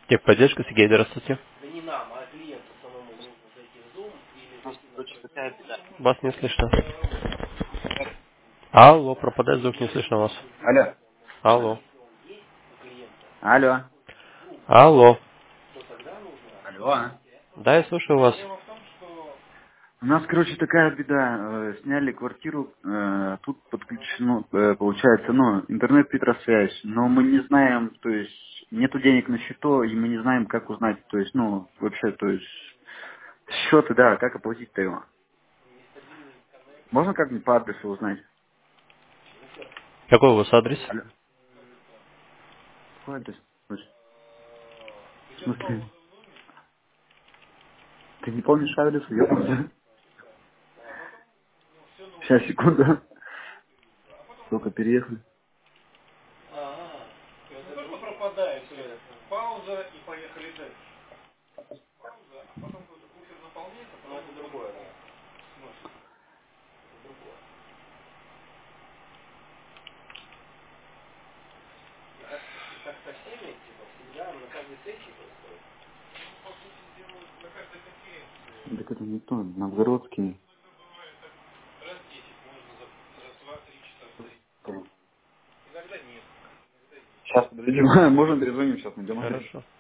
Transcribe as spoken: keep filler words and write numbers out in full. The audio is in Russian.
Техподдержка, Сергей, здравствуйте. У нас, короче, такая беда. Вас не слышно. Алло, пропадает звук, не слышно вас. Алло. Алло. Алло. Алло. Алло. Да, я слушаю вас. У нас, короче, такая беда. Э, Сняли квартиру, э, тут подключено, э, получается, ну, интернет-петросвязь, но мы не знаем, то есть, нету денег на счету, и мы не знаем, как узнать, то есть, ну, вообще, то есть, счеты, да, как оплатить-то его. Можно как-нибудь по адресу узнать? Какой у вас адрес? Алло. Какой адрес? Слушай, в смысле? Ты не помнишь адрес? Ёпта. Сейчас, секунду. Только переехали. Так это не то, Новгородский. Сейчас, подожди, можно перезвоним, сейчас найдем адрес. Хорошо.